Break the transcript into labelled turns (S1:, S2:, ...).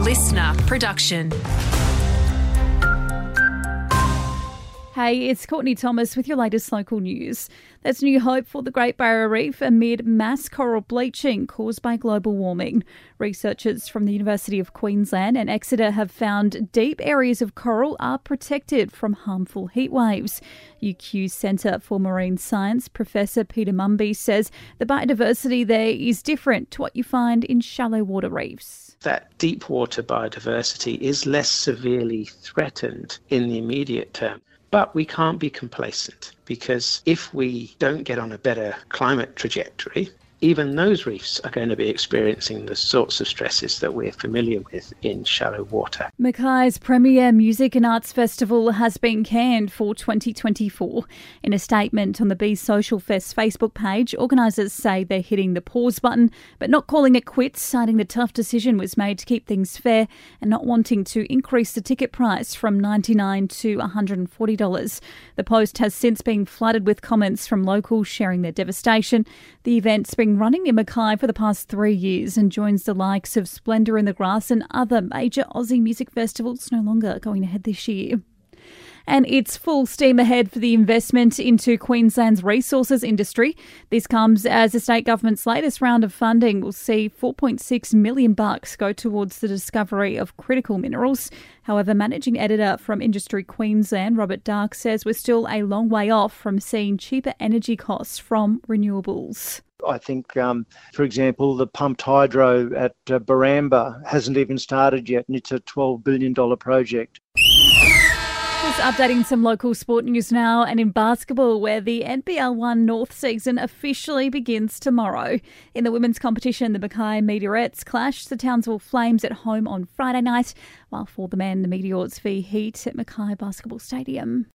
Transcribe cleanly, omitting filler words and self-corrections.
S1: listener production.
S2: Hey, it's Courtney Thomas with your latest local news. There's new hope for the Great Barrier Reef amid mass coral bleaching caused by global warming. Researchers from the University of Queensland and Exeter have found deep areas of coral are protected from harmful heat waves. UQ's Centre for Marine Science Professor Peter Mumby says the biodiversity there is different to what you find in shallow water reefs.
S3: That deep water biodiversity is less severely threatened in the immediate term. But we can't be complacent, because if we don't get on a better climate trajectory, even those reefs are going to be experiencing the sorts of stresses that we're familiar with in shallow water.
S2: Mackay's premier music and arts festival has been canned for 2024. In a statement on the Be Social Fest Facebook page, organisers say they're hitting the pause button, but not calling it quits, citing the tough decision was made to keep things fair and not wanting to increase the ticket price from $99 to $140. The post has since been flooded with comments from locals sharing their devastation. The event's been running in Mackay for the past 3 years and joins the likes of Splendour in the Grass and other major Aussie music festivals no longer going ahead this year. And it's full steam ahead for the investment into Queensland's resources industry. This comes as the state government's latest round of funding will see $4.6 million go towards the discovery of critical minerals. However, managing editor from Industry Queensland, Robert Dark, says we're still a long way off from seeing cheaper energy costs from renewables.
S4: I think, for example, the pumped hydro at Baramba hasn't even started yet, and it's a $12 billion project.
S2: Just updating some local sport news now, and in basketball, where the NBL 1 North season officially begins tomorrow. In the women's competition, the Mackay Meteorettes clash the Townsville Flames at home on Friday night, while for the men, the Meteors v Heat at Mackay Basketball Stadium.